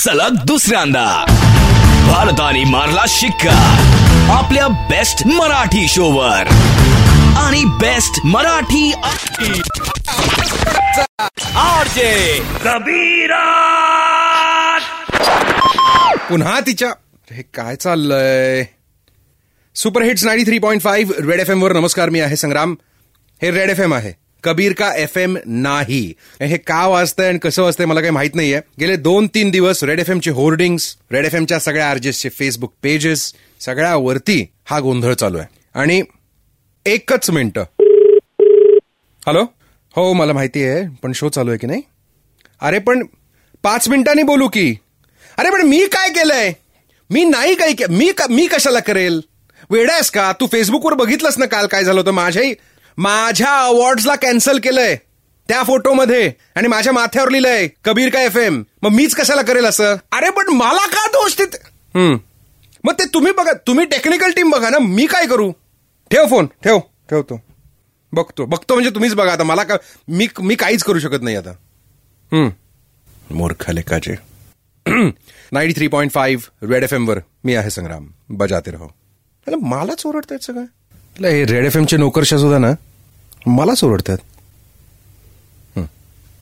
सलग दुसऱ्यांदा भारताने मारला शिक्का आपल्या बेस्ट मराठी शोवर आणि बेस्ट मराठी आरजे कबीरा पुन्हा तिच्या हे काय चाललंय. Super hits 93.5 Red F M वर नमस्कार. मी आहे संग्राम. हे रेड एफ एम आहे, कबीर का एफ एम नाही. हे का वाजतंय आणि कसं वाजतंय मला काही माहित नाहीये. गेले 2-3 दिवस रेड एफ एमचे होर्डिंग्स, रेड एफ एमच्या सगळ्या आरजेसचे फेसबुक पेजेस, सगळ्यावरती हा गोंधळ चालू आहे. आणि एकच मिनिटं. हॅलो. हो मला माहिती आहे, पण शो चालू आहे की नाही. अरे पण 5 मिनिटांनी बोलू की. अरे पण मी काय केलंय. मी नाही काही मी कशाला करेल. वेडायस का तू. फेसबुकवर बघितलंस ना काल काय झालं होतं. माझ्या अवॉर्ड्सला कॅन्सल केलंय त्या फोटोमध्ये आणि माझ्या माथ्यावर लिहिलंय कबीर का एफ एम. मग मीच कशाला करेल असं. अरे पण मला का दोष ते. मग ते तुम्ही बघा, तुम्ही टेक्निकल टीम बघा ना. मी काय करू. ठेव फोन. ठेवतो. बघतो म्हणजे तुम्हीच बघा आता. मला का मी काहीच करू शकत नाही आता. मूर्ख लेकाचे. 93.5 रेड एफ एम वर मी आहे संग्राम. बजाते रहो. मलाच ओरडतायत सगळं. हे रेड एफ एमचे नोकरशा सुद्धा ना मलाच ओरडतात.